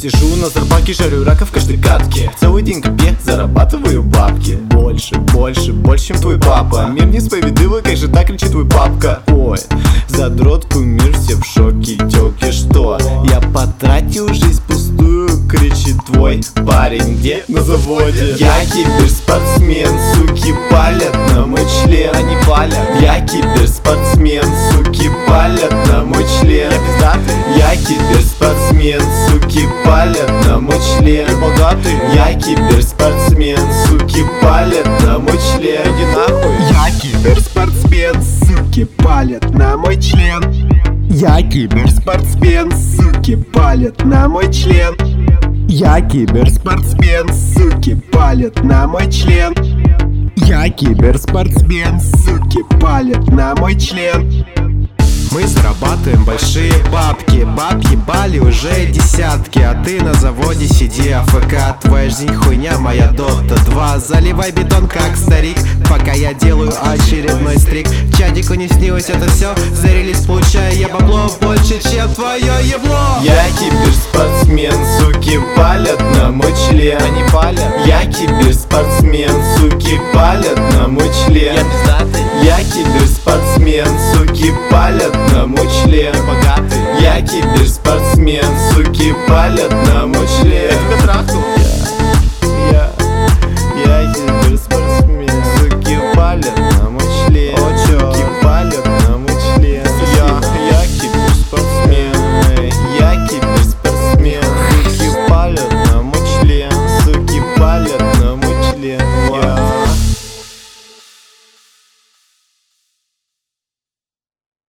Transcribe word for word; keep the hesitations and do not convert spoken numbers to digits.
Сижу на зарбаке, жарю рака в каждой катке. Целый день копе, зарабатываю бабки. Больше, больше, больше, чем твой папа. Мир несправедливый, как же так кричит твой папка. Ой, задрот, кумир, все в шоке. Тёлки, что? Я потратил жизнь пустую, кричит твой парень. Где? На заводе. Я киберспортсмен, суки палят на мой член. Они палят. Я киберспортсмен, суки палят на мой член. Я киберспортсмен, суки палят на мой член. Богатый. Я киберспортсмен, суки палят на мой член. Иди нахуй. Я киберспортсмен, суки палят на мой член. Я киберспортсмен, суки палят на мой член. Я киберспортсмен, суки палят на мой член. Я киберспортсмен, суки палят на мой член. Мы зарабатываем большие бабки, баб ебали уже десятки. А ты на заводе сиди АФК, твоя жизнь хуйня, моя дота два. Заливай бетон как старик, пока я делаю очередной стрик. Чадику не снилось это все, за релиз получаю я бабло больше, чем твое ебло. Я киберспортсмен, суки палят на мой член. Они палят. Я киберспортсмен, суки палят на мой член. Я киберспортсмен, суки палят на мой член. Богатый. Я киберспортсмен, суки палят на мой член.